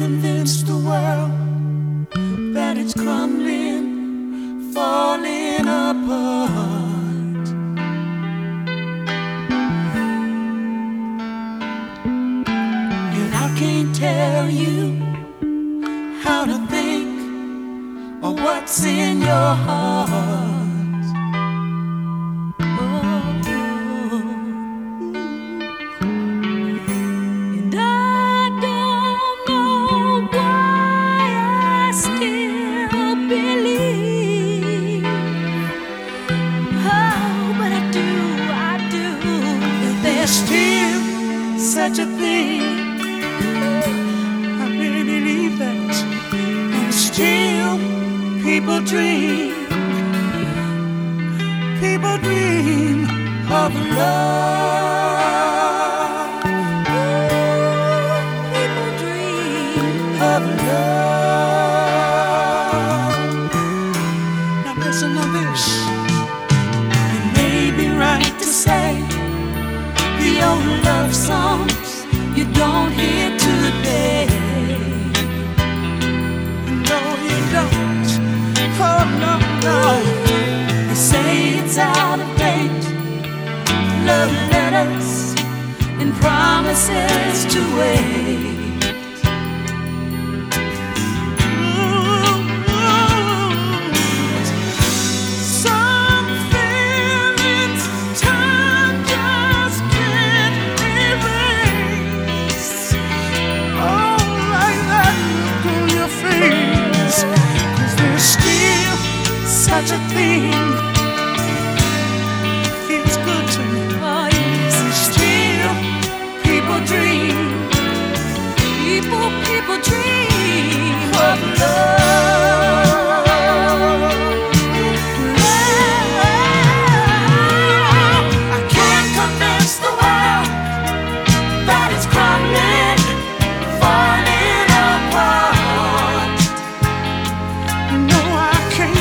convince the world that it's crumbling, falling apart. And I can't tell you how to think or what's in your heart. Still such a thing. I really believe that. And still people dream of love. People dream of love. Now listen to this. It may be right to say the old love songs you don't hear today. No, you don't. Oh, no, no. They say it's out of date. Love letters and promises to wait. Such a thing feels good to me. Oh, yes. Still, people dream of love. I can't convince the world that it's crumbling, falling apart. No, I can't.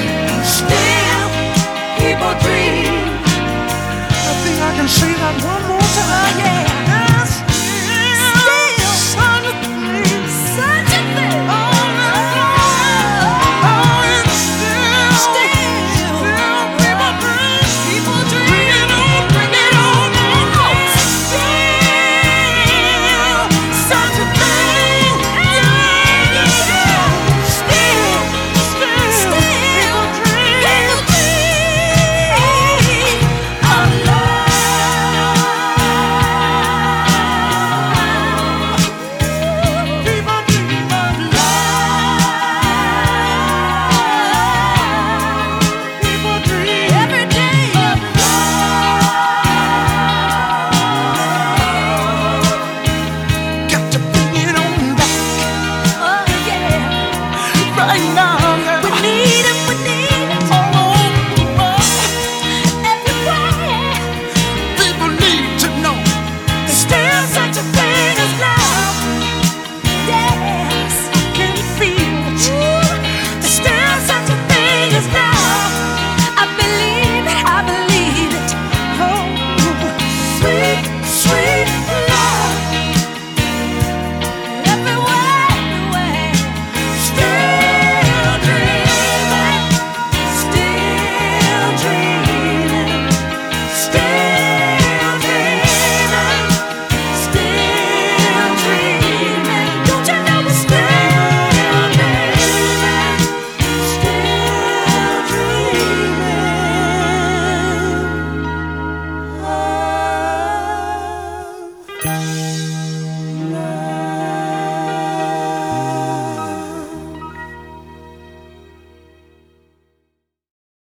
Say that one more.